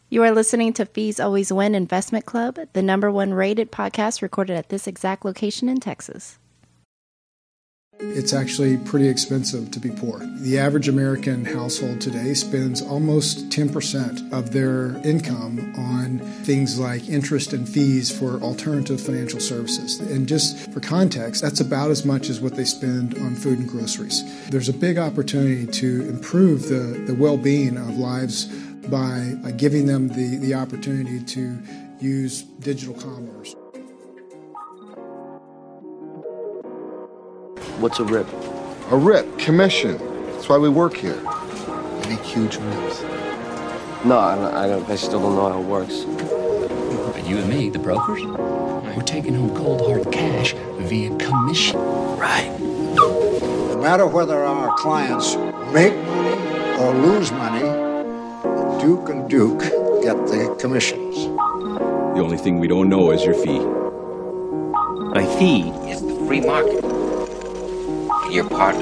You are listening to Fees Always Win Investment Club, the #1 rated podcast recorded at this exact location in Texas. It's actually pretty expensive to be poor. The average American household today spends almost 10% of their income on things like interest and fees for alternative financial services. And just for context, that's about as much as what they spend on food and groceries. There's a big opportunity to improve the well-being of lives by giving them the opportunity to use digital commerce. What's a RIP? A RIP, commission. That's why we work here. We make huge RIPs. No, I still don't know how it works. But you and me, the brokers, we're taking home cold hard cash via commission. Right. No matter whether our clients make money or lose money, Duke and Duke get the commissions. The only thing we don't know is your fee. My fee is the free market. Your partner.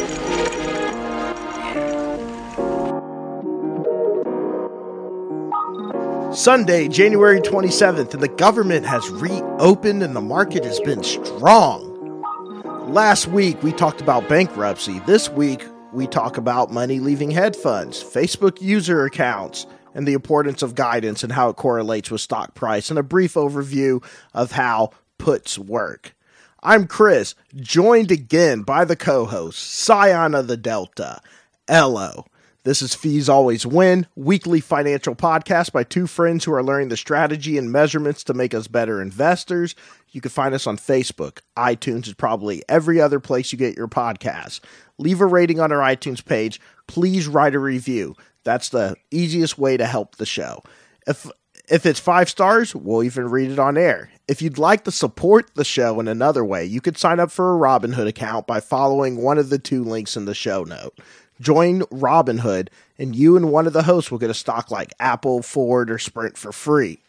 Sunday, January 27th, and the government has reopened and the market has been strong. Last week, we talked about bankruptcy. This week, we talk about money leaving hedge funds, Facebook user accounts, and the importance of guidance and how it correlates with stock price, and a brief overview of how puts work. I'm Chris, joined again by the co-host, Scion of the Delta, Elo. This is Fees Always Win, weekly financial podcast by two friends who are learning the strategy and measurements to make us better investors. You can find us on Facebook. iTunes is probably every other place you get your podcasts. Leave a rating on our iTunes page. Please write a review. That's the easiest way to help the show. If it's 5 stars, we'll even read it on air. If you'd like to support the show in another way, you could sign up for a Robinhood account by following one of the 2 links in the show note. Join Robinhood, and you and one of the hosts will get a stock like Apple, Ford, or Sprint for free.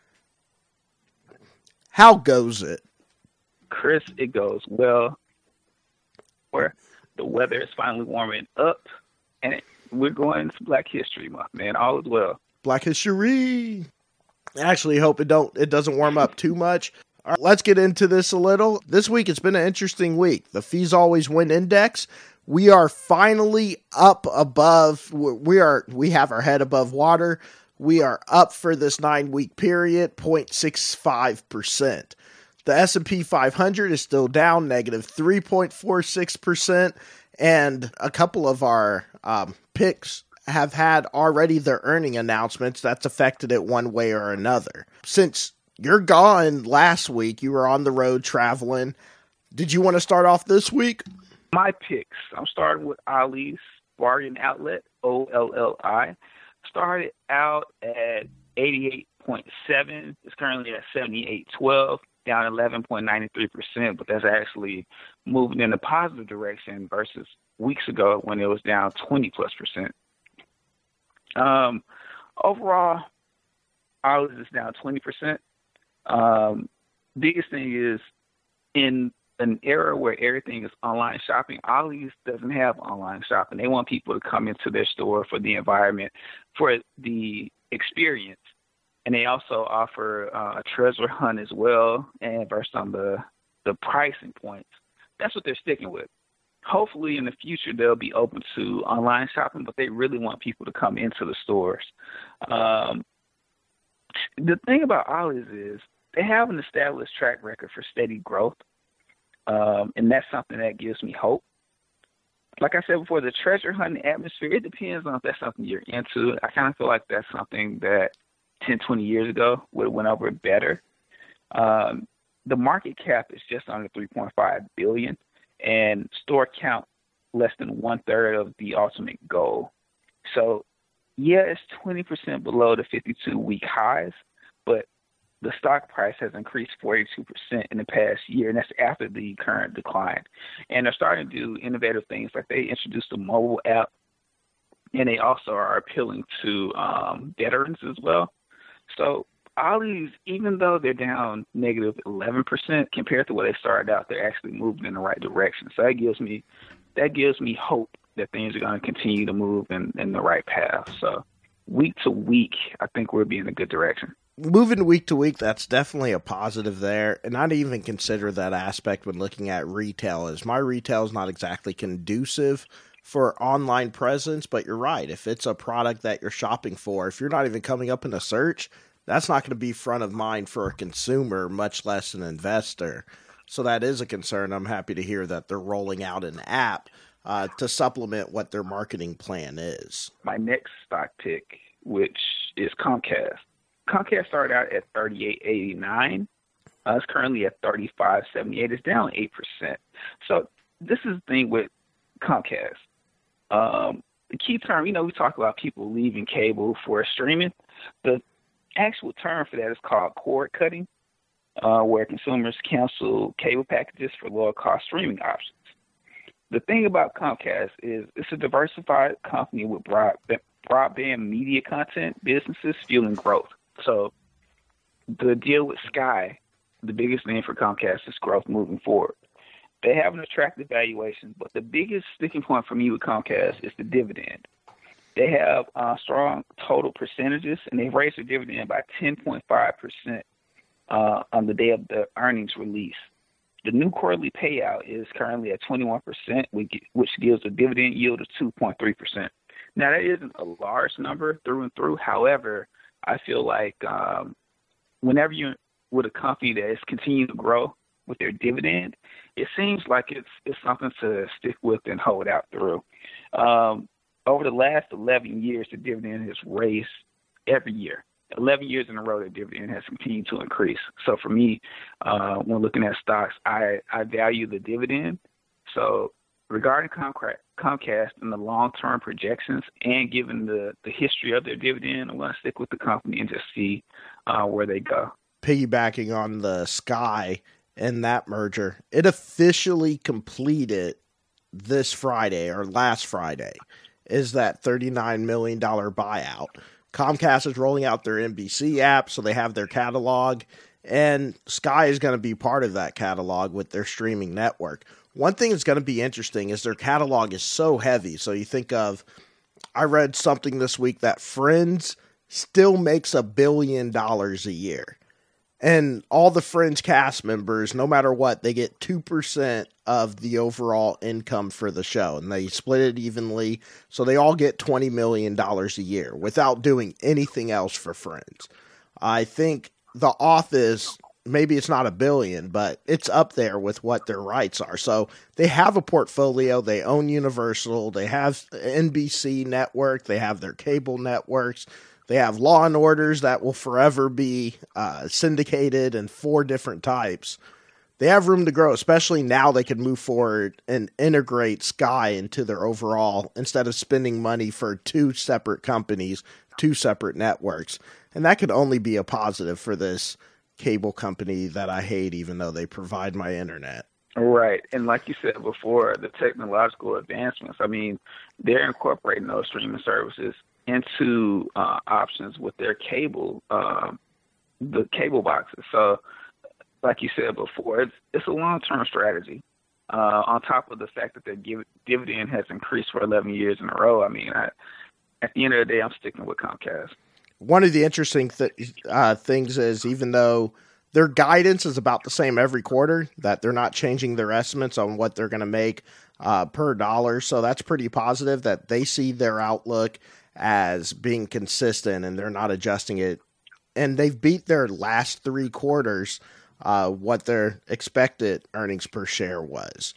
How goes it? Chris, it goes well. Where the weather is finally warming up, and we're going into Black History Month, man. All is well. Black History. I actually hope it doesn't warm up too much. All right, let's get into this a little. This week, it's been an interesting week. The Fees Always Win Index. We are finally up above. We have our head above water. We are up for this 9-week period, 0.65%. The S&P 500 is still down, negative 3.46%, and a couple of our picks have had already their earning announcements that's affected it one way or another. Since you're gone last week, you were on the road traveling. Did you want to start off this week? My picks. I'm starting with Ollie's Bargain Outlet, OLLI. Started out at 88.7. It's currently at 78.12, down 11.93%, but that's actually moving in a positive direction versus weeks ago when it was down 20+%. Overall, Ollie's is down 20%. Biggest thing is in an era where everything is online shopping, Ollie's doesn't have online shopping. They want people to come into their store for the environment, for the experience. And they also offer a treasure hunt as well, and based on the pricing points. That's what they're sticking with. Hopefully in the future they'll be open to online shopping, but they really want people to come into the stores. The thing about Ollie's is they have an established track record for steady growth, and that's something that gives me hope. Like I said before, the treasure hunting atmosphere, it depends on if that's something you're into. I kind of feel like that's something that 10, 20 years ago would have went over better. The market cap is just under $3.5 billion. And store count less than 1/3 of the ultimate goal. So, yeah, it's 20% below the 52-week highs, but the stock price has increased 42% in the past year, and that's after the current decline. And they're starting to do innovative things, like they introduced a mobile app, and they also are appealing to veterans as well. So Ollie's, even though they're down negative 11% compared to where they started out, they're actually moving in the right direction. So that gives me hope that things are going to continue to move in the right path. So week to week, I think we'll be in a good direction. Moving week to week, that's definitely a positive there. And I'd even consider that aspect when looking at retail, as my retail is not exactly conducive for online presence, but you're right. If it's a product that you're shopping for, if you're not even coming up in a search, that's not going to be front of mind for a consumer, much less an investor. So that is a concern. I'm happy to hear that they're rolling out an app to supplement what their marketing plan is. My next stock pick, which is Comcast. Comcast started out at $38.89. It's currently at $35.78. It's down 8%. So this is the thing with Comcast. The key term, we talk about people leaving cable for streaming. The actual term for that is called cord cutting, where consumers cancel cable packages for lower cost streaming options. The thing about Comcast is it's a diversified company with broadband media content businesses fueling growth. So the deal with Sky, the biggest name for Comcast, is growth moving forward. They have an attractive valuation, but the biggest sticking point for me with Comcast is the dividend. They have strong total percentages, and they've raised their dividend by 10.5% on the day of the earnings release. The new quarterly payout is currently at 21%, which gives a dividend yield of 2.3%. Now, that isn't a large number through and through. However, I feel like whenever you're with a company that is continuing to grow with their dividend, it seems like it's something to stick with and hold out through. Over the last 11 years, the dividend has raised every year. 11 years in a row, the dividend has continued to increase. So for me, when looking at stocks, I value the dividend. So regarding Comcast and the long-term projections, and given the history of their dividend, I'm going to stick with the company and just see where they go. Piggybacking on the Sky and that merger, it officially completed this Friday or last Friday, is that $39 million buyout. Comcast is rolling out their NBC app, so they have their catalog, and Sky is going to be part of that catalog with their streaming network. One thing that's going to be interesting is their catalog is so heavy. So you think of, I read something this week that Friends still makes $1 billion a year. And all the Friends cast members, no matter what, they get 2% of the overall income for the show. And they split it evenly, so they all get $20 million a year without doing anything else for Friends. I think The Office, maybe it's not $1 billion, but it's up there with what their rights are. So they have a portfolio. They own Universal. They have NBC network. They have their cable networks. They have Law and Orders that will forever be syndicated in 4 different types. They have room to grow, especially now they can move forward and integrate Sky into their overall, instead of spending money for 2 separate companies, 2 separate networks. And that could only be a positive for this cable company that I hate, even though they provide my internet. Right. And like you said before, the technological advancements, they're incorporating those streaming services into options with their cable, the cable boxes. So like you said before, it's a long-term strategy. On top of the fact that their dividend has increased for 11 years in a row, at the end of the day, I'm sticking with Comcast. One of the interesting things is, even though their guidance is about the same every quarter, that they're not changing their estimates on what they're going to make per dollar. So that's pretty positive that they see their outlook as being consistent and they're not adjusting it. And they've beat their last 3 quarters what their expected earnings per share was.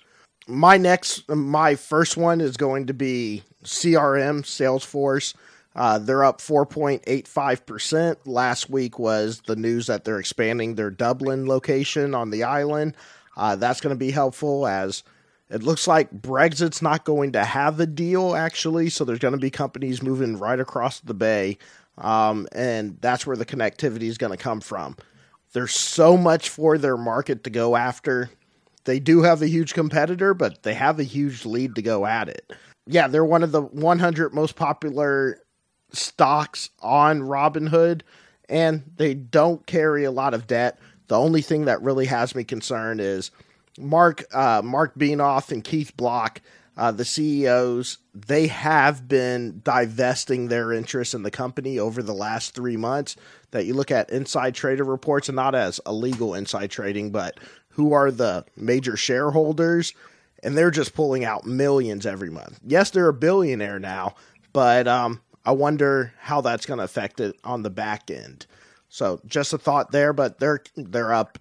My first one is going to be CRM, Salesforce. They're up 4.85%. Last week was the news that they're expanding their Dublin location on the island. That's going to be helpful, as it looks like Brexit's not going to have a deal, actually, so there's going to be companies moving right across the bay, and that's where the connectivity is going to come from. There's so much for their market to go after. They do have a huge competitor, but they have a huge lead to go at it. Yeah, they're one of the 100 most popular stocks on Robinhood, and they don't carry a lot of debt. The only thing that really has me concerned is Mark Beanoff and Keith Block. the CEOs, they have been divesting their interest in the company over the last 3 months. That you look at inside trader reports, and not as illegal inside trading, but who are the major shareholders, and they're just pulling out millions every month. Yes, they're a billionaire now, but I wonder how that's going to affect it on the back end. So just a thought there, but they're up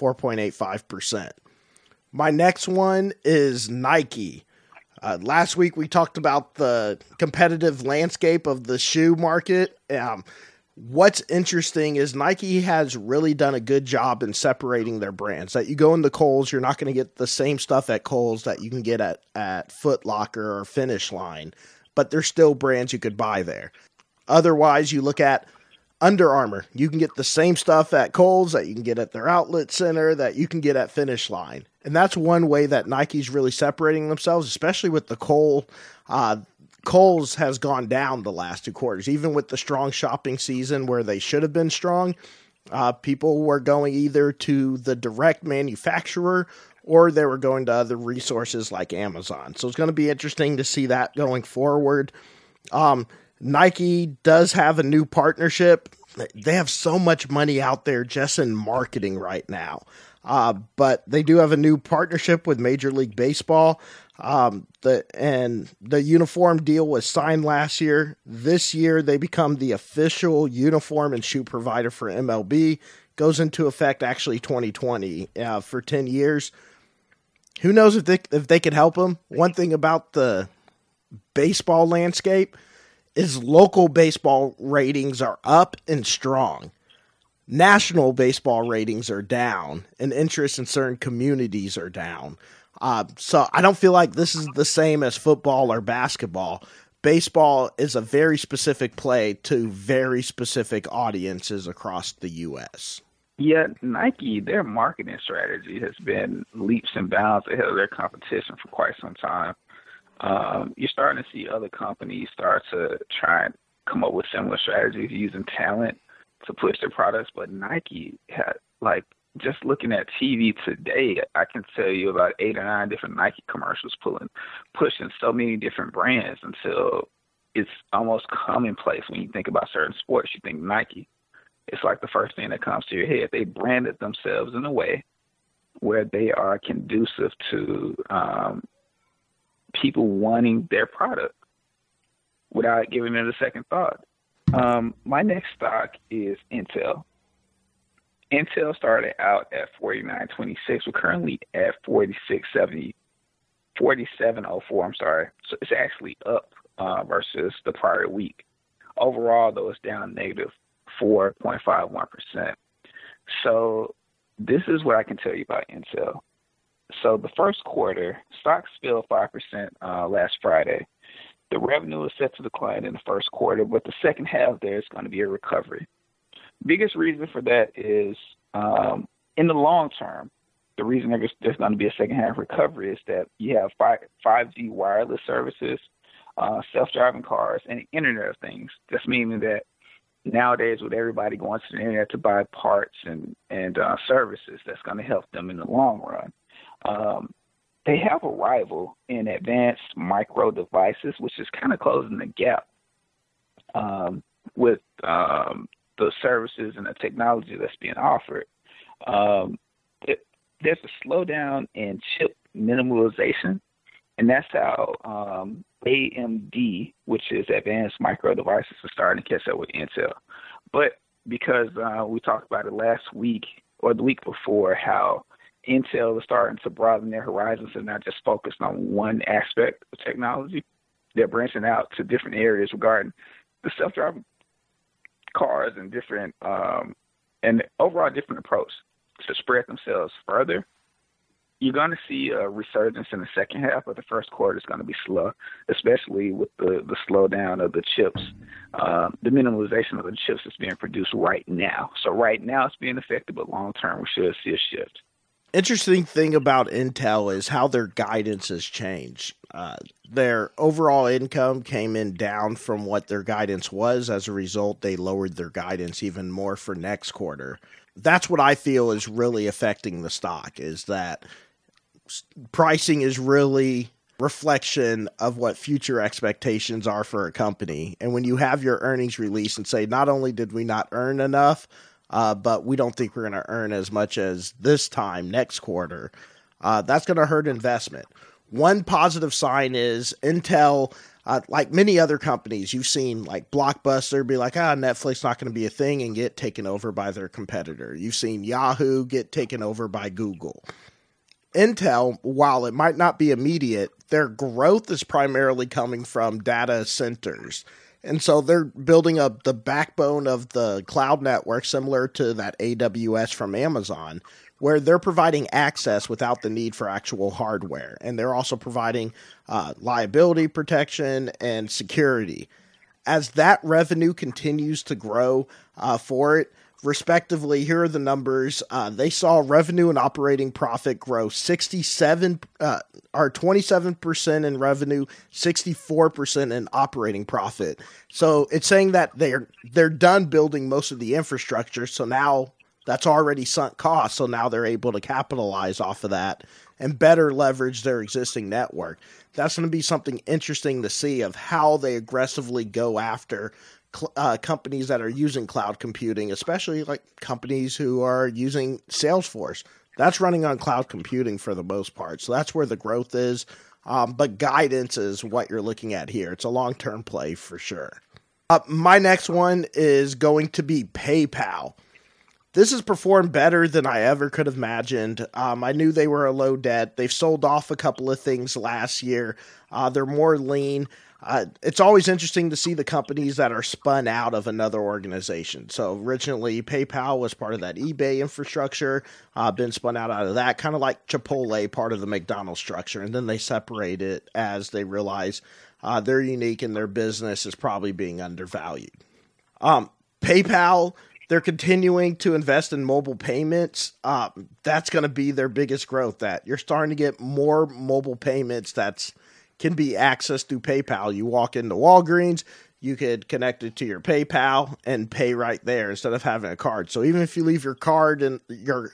4.85%. My next one is Nike. Last week we talked about the competitive landscape of the shoe market. What's interesting is Nike has really done a good job in separating their brands. That you go into Kohl's, you're not going to get the same stuff at Kohl's that you can get at Foot Locker or Finish Line, but there's still brands you could buy there. Otherwise, you look at Under Armour. You can get the same stuff at Kohl's that you can get at their outlet center, that you can get at Finish Line. And that's one way that Nike's really separating themselves, especially with the Kohl's has gone down the last 2 quarters. Even with the strong shopping season where they should have been strong, people were going either to the direct manufacturer or they were going to other resources like Amazon. So it's going to be interesting to see that going forward. Nike does have a new partnership. They have so much money out there just in marketing right now. But they do have a new partnership with Major League Baseball. The uniform deal was signed last year. This year, they become the official uniform and shoe provider for MLB. Goes into effect actually 2020 for 10 years. Who knows if they could help them? One thing about the baseball landscape is local baseball ratings are up and strong. National baseball ratings are down, and interest in certain communities are down. So I don't feel like this is the same as football or basketball. Baseball is a very specific play to very specific audiences across the U.S. Yeah, Nike, their marketing strategy has been leaps and bounds ahead of their competition for quite some time. You're starting to see other companies start to try and come up with similar strategies using talent to push their products, but Nike had, just looking at TV today, I can tell you about 8 or 9 different Nike commercials pushing so many different brands until it's almost commonplace. When you think about certain sports, you think Nike. It's like the first thing that comes to your head. They branded themselves in a way where they are conducive to people wanting their product without giving it a second thought. My next stock is Intel. Intel started out at $49.26. We're currently at $47.04. So it's actually up versus the prior week. Overall, though, it's down negative 4.51%. So this is what I can tell you about Intel. So the first quarter, stocks fell 5% last Friday. The revenue is set to decline in the first quarter, but the second half there's going to be a recovery. Biggest reason for that is in the long term, the reason there's going to be a second half recovery is that you have 5G wireless services, self-driving cars, and Internet of Things. That's meaning that nowadays with everybody going to the internet to buy parts and services, that's going to help them in the long run. They have a rival in advanced micro devices, which is kind of closing the gap with the services and the technology that's being offered. There's a slowdown in chip minimalization, and that's how AMD, which is advanced micro devices, is starting to catch up with Intel. But because we talked about it last week or the week before, how Intel is starting to broaden their horizons and not just focused on one aspect of technology. They're branching out to different areas regarding the self-driving cars and different and overall different approach to spread themselves further. You're going to see a resurgence in the second half, but the first quarter is going to be slow, especially with the slowdown of the chips, the minimalization of the chips that's being produced right now. So right now it's being affected, but long term we should see a shift. Interesting thing about Intel is how their guidance has changed. Their overall income came in down from what their guidance was. As a result, they lowered their guidance even more for next quarter. That's what I feel is really affecting the stock, is that pricing is really reflection of what future expectations are for a company. And when you have your earnings release and say, not only did we not earn enough, but we don't think we're going to earn as much as this time next quarter, that's going to hurt investment. One positive sign is Intel, like many other companies, you've seen like Blockbuster be like, Netflix not going to be a thing and get taken over by their competitor. You've seen Yahoo get taken over by Google. Intel, while it might not be immediate, their growth is primarily coming from data centers. And so they're building up the backbone of the cloud network, similar to that AWS from Amazon, where they're providing access without the need for actual hardware. And they're also providing liability protection and security. As that revenue continues to grow for it, respectively, here are the numbers. They saw revenue and operating profit grow 27% in revenue, 64% in operating profit. So it's saying that they're done building most of the infrastructure. So now that's already sunk costs. So now they're able to capitalize off of that and better leverage their existing network. That's going to be something interesting to see of how they aggressively go after companies that are using cloud computing, especially like companies who are using Salesforce. That's running on cloud computing for the most part. So that's where the growth is. But guidance is what you're looking at here. It's a long-term play for sure. My next one is going to be PayPal. This has performed better than I ever could have imagined. I knew they were a low debt. They've sold off a couple of things last year. They're more lean. It's always interesting to see the companies that are spun out of another organization. So originally, PayPal was part of that eBay infrastructure, been spun out of that, kind of like Chipotle, part of the McDonald's structure. And then they separate it as they realize they're unique and their business is probably being undervalued. PayPal, they're continuing to invest in mobile payments. That's going to be their biggest growth. That you're starting to get more mobile payments can be accessed through PayPal. You walk into Walgreens, you could connect it to your PayPal and pay right there instead of having a card. So even if you leave your card in your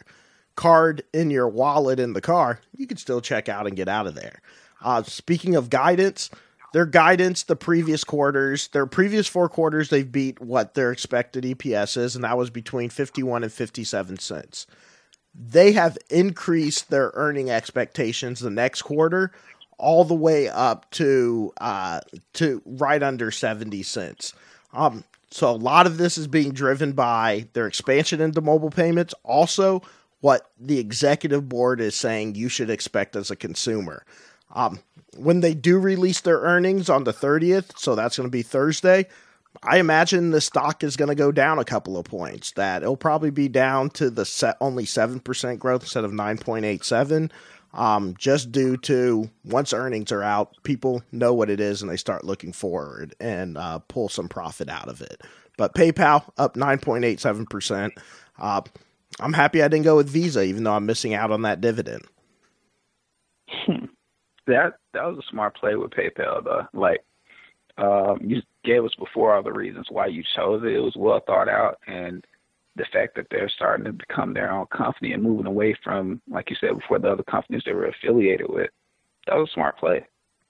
wallet in the car, you can still check out and get out of there. Speaking of guidance, their previous 4 quarters, they've beat what their expected EPS is, and that was between 51 and 57 cents. They have increased their earning expectations the next quarter all the way up to right under 70 cents. So a lot of this is being driven by their expansion into mobile payments. Also, what the executive board is saying you should expect as a consumer. When they do release their earnings on the 30th, so that's going to be Thursday, I imagine the stock is going to go down a couple of points. That it'll probably be down to only 7% growth instead of 9.87%. Just due to once earnings are out, people know what it is and they start looking forward and pull some profit out of it. But PayPal up 9.87%. I'm happy I didn't go with Visa, even though I'm missing out on that dividend. That was a smart play with PayPal, though. Like, you gave us before all the reasons why you chose it. It was well thought out, and the fact that they're starting to become their own company and moving away from, like you said before, the other companies they were affiliated with, that was a smart play.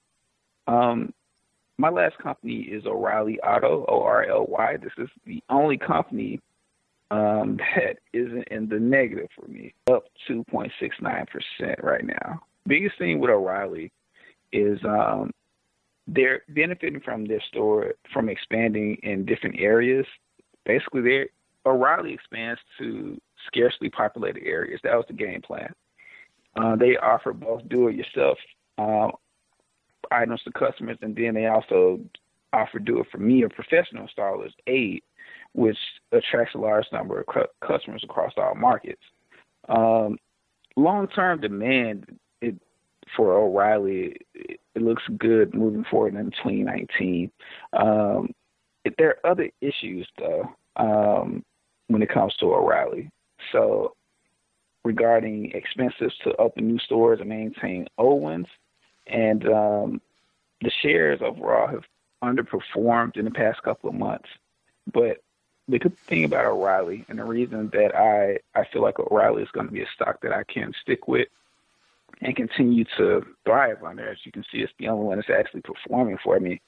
My last company is O'Reilly Auto, O-R-L-Y. This is the only company that isn't in the negative for me, up 2.69% right now. Biggest thing with O'Reilly is they're benefiting from their store, from expanding in different areas. Basically, O'Reilly expands to scarcely populated areas. That was the game plan. They offer both do-it-yourself items to customers, and then they also offer do-it-for-me or professional installers aid, which attracts a large number of customers across all markets. Long-term demand for O'Reilly, it looks good moving forward in 2019. There are other issues, though, when it comes to O'Reilly. So regarding expenses to open new stores and maintain old ones, and the shares overall have underperformed in the past couple of months. But the good thing about O'Reilly, and the reason that I feel like O'Reilly is going to be a stock that I can stick with, and continue to thrive on there. As you can see, it's the only one that's actually performing for me.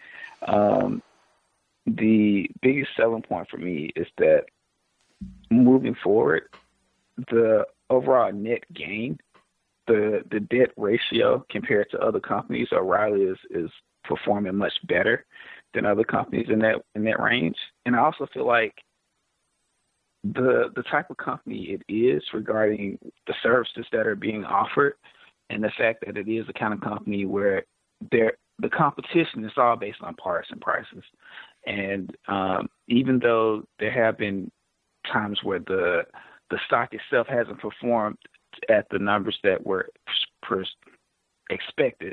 The biggest selling point for me is that moving forward, the overall net gain, the debt ratio compared to other companies, O'Reilly is performing much better than other companies in that range. And I also feel like the type of company it is regarding the services that are being offered, and the fact that it is the kind of company where the competition is all based on parts and prices. And even though there have been times where the stock itself hasn't performed at the numbers that were expected,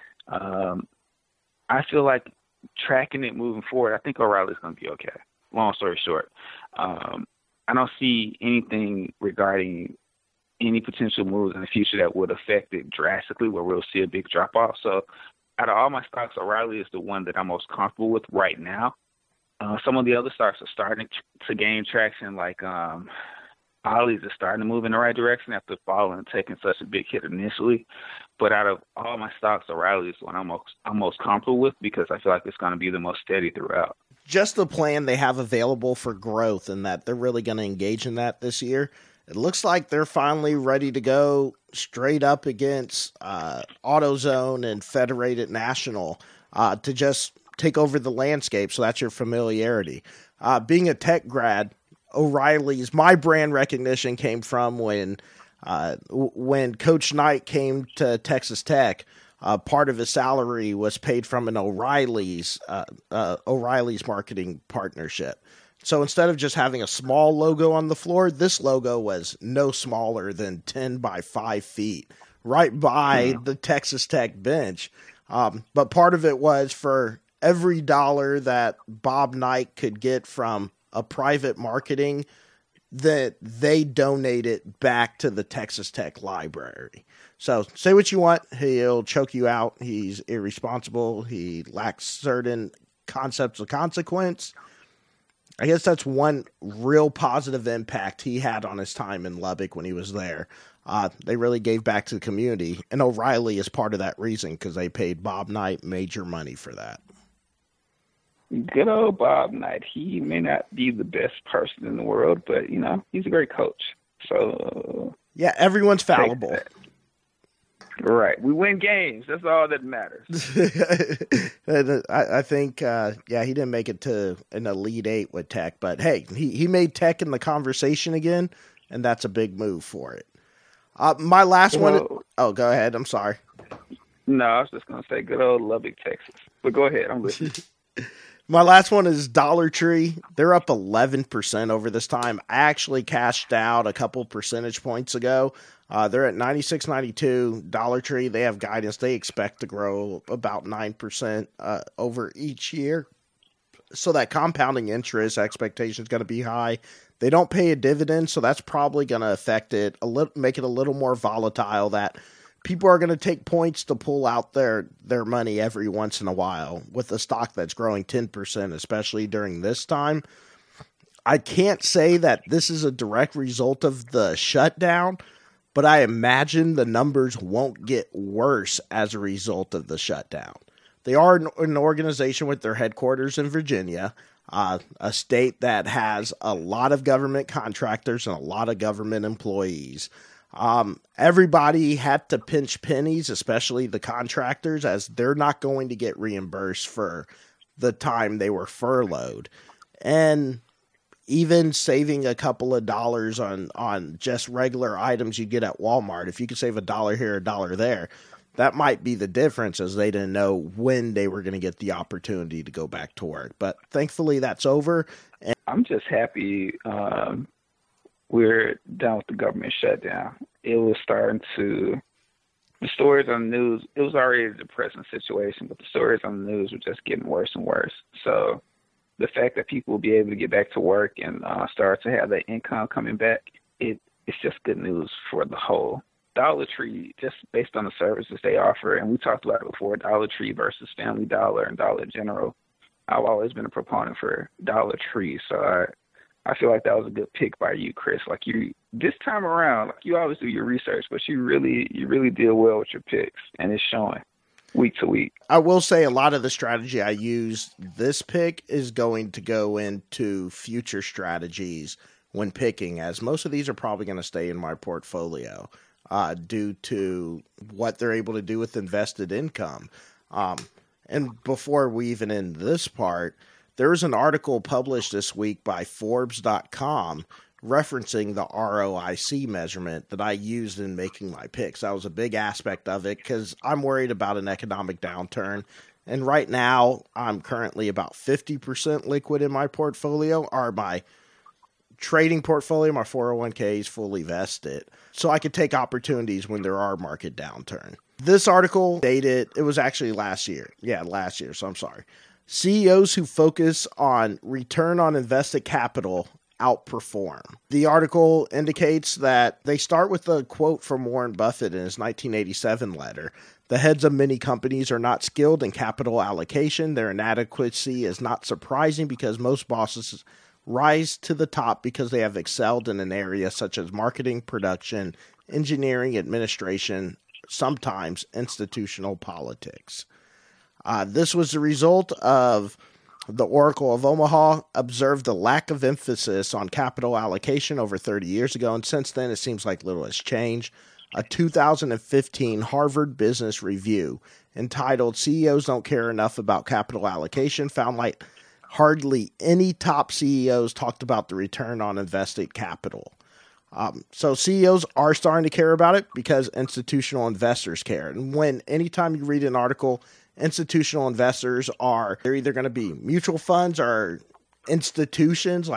I feel like tracking it moving forward, I think O'Reilly's going to be okay. Long story short, I don't see anything regarding any potential moves in the future that would affect it drastically where we'll see a big drop-off. So out of all my stocks, O'Reilly is the one that I'm most comfortable with right now. Some of the other stocks are starting to gain traction, like Ollie's is starting to move in the right direction after falling and taking such a big hit initially. But out of all my stocks, O'Reilly is the one I'm most comfortable with because I feel like it's going to be the most steady throughout. Just the plan they have available for growth and that they're really going to engage in that this year. It looks like they're finally ready to go straight up against AutoZone and Federated National to just take over the landscape. So that's your familiarity. Being a tech grad, O'Reilly's, my brand recognition came from when Coach Knight came to Texas Tech. Part of his salary was paid from an O'Reilly's marketing partnership. So instead of just having a small logo on the floor, this logo was no smaller than 10 by 5 feet, right by the Texas Tech bench. But part of it was for every dollar that Bob Knight could get from a private marketing, that they donated back to the Texas Tech library. So say what you want, he'll choke you out. He's irresponsible. He lacks certain concepts of consequence. I guess that's one real positive impact he had on his time in Lubbock when he was there. They really gave back to the community, and O'Reilly is part of that reason because they paid Bob Knight major money for that. Good old Bob Knight. He may not be the best person in the world, but, you know, he's a great coach. So yeah, everyone's fallible. Right. We win games. That's all that matters. I think, he didn't make it to an Elite Eight with Tech, but hey, he made Tech in the conversation again, and that's a big move for it. My last one. Oh, go ahead. I'm sorry. No, I was just going to say good old Lubbock, Texas. But go ahead. I'm listening. My last one is Dollar Tree. They're up 11% over this time. I actually cashed out a couple percentage points ago. They're at 96.92. Dollar Tree, they have guidance. They expect to grow about 9% over each year. So that compounding interest expectation is going to be high. They don't pay a dividend, so that's probably going to affect it, make it a little more volatile, that people are going to take points to pull out their money every once in a while with a stock that's growing 10%, especially during this time. I can't say that this is a direct result of the shutdown, but I imagine the numbers won't get worse as a result of the shutdown. They are an organization with their headquarters in Virginia, a state that has a lot of government contractors and a lot of government employees. Everybody had to pinch pennies, especially the contractors, as they're not going to get reimbursed for the time they were furloughed. And even saving a couple of dollars on just regular items you get at Walmart, if you could save $1 here, $1 there, that might be the difference, as they didn't know when they were going to get the opportunity to go back to work. But thankfully that's over. And I'm just happy we're done with the government shutdown. It was starting to, the stories on the news, it was already a depressing situation, but the stories on the news were just getting worse and worse. So the fact that people will be able to get back to work and start to have that income coming back, it's just good news for the whole. Dollar Tree, just based on the services they offer, and we talked about it before, Dollar Tree versus Family Dollar and Dollar General, I've always been a proponent for Dollar Tree, so I feel like that was a good pick by you, Chris. Like this time around, like you always do your research, but you really deal well with your picks, and it's showing week to week. I will say a lot of the strategy I use this pick is going to go into future strategies when picking, as most of these are probably going to stay in my portfolio due to what they're able to do with invested income. And before we even end this part, there was an article published this week by Forbes.com referencing the ROIC measurement that I used in making my picks. That was a big aspect of it because I'm worried about an economic downturn. And right now, I'm currently about 50% liquid in my portfolio, or my trading portfolio. My 401k is fully vested, so I could take opportunities when there are market downturn. This article dated, it was actually last year. Yeah, last year, so I'm sorry. CEOs who focus on return on invested capital outperform. The article indicates that they start with a quote from Warren Buffett in his 1987 letter. The heads of many companies are not skilled in capital allocation. Their inadequacy is not surprising because most bosses rise to the top because they have excelled in an area such as marketing, production, engineering, administration, sometimes institutional politics. This was the result of the Oracle of Omaha observed the lack of emphasis on capital allocation over 30 years ago, and since then it seems like little has changed. A 2015 Harvard Business Review entitled "CEOs Don't Care Enough About Capital Allocation" found like hardly any top CEOs talked about the return on invested capital. So CEOs are starting to care about it because institutional investors care. And anytime you read an article, institutional investors they're either going to be mutual funds or institutions.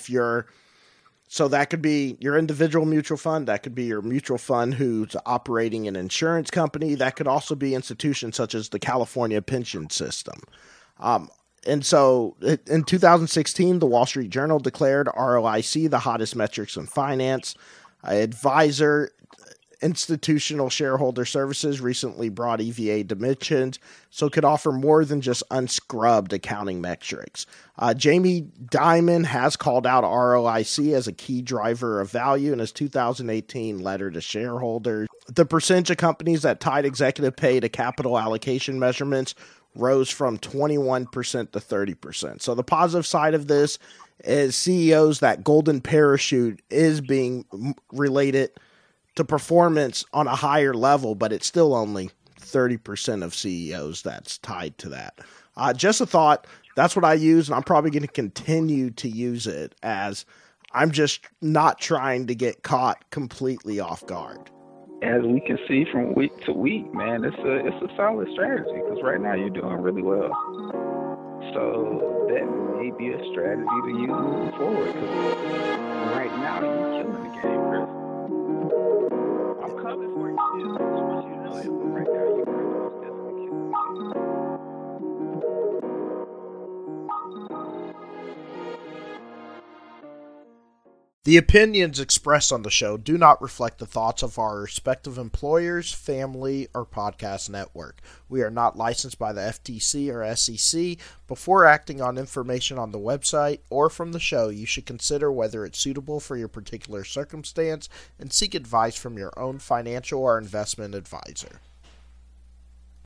So that could be your individual mutual fund. That could be your mutual fund who's operating an insurance company. That could also be institutions such as the California pension system. And so in 2016, the Wall Street Journal declared ROIC the hottest metrics in finance. Advisor Institutional Shareholder Services recently brought EVA dimensions, so it could offer more than just unscrubbed accounting metrics. Jamie Dimon has called out ROIC as a key driver of value in his 2018 letter to shareholders. The percentage of companies that tied executive pay to capital allocation measurements rose from 21% to 30%. So the positive side of this is CEOs, that golden parachute is being related to performance on a higher level, but it's still only 30% of CEOs that's tied to that. Just a thought. That's what I use, and I'm probably going to continue to use it as I'm just not trying to get caught completely off guard. As we can see from week to week, man, it's a solid strategy because right now you're doing really well. So that may be a strategy to use moving forward because right now you're killing the game, Chris. I'm coming for you, too. I just want you to know that. But right now you're definitely killing the game. The opinions expressed on the show do not reflect the thoughts of our respective employers, family, or podcast network. We are not licensed by the FTC or SEC. Before acting on information on the website or from the show, you should consider whether it's suitable for your particular circumstance and seek advice from your own financial or investment advisor.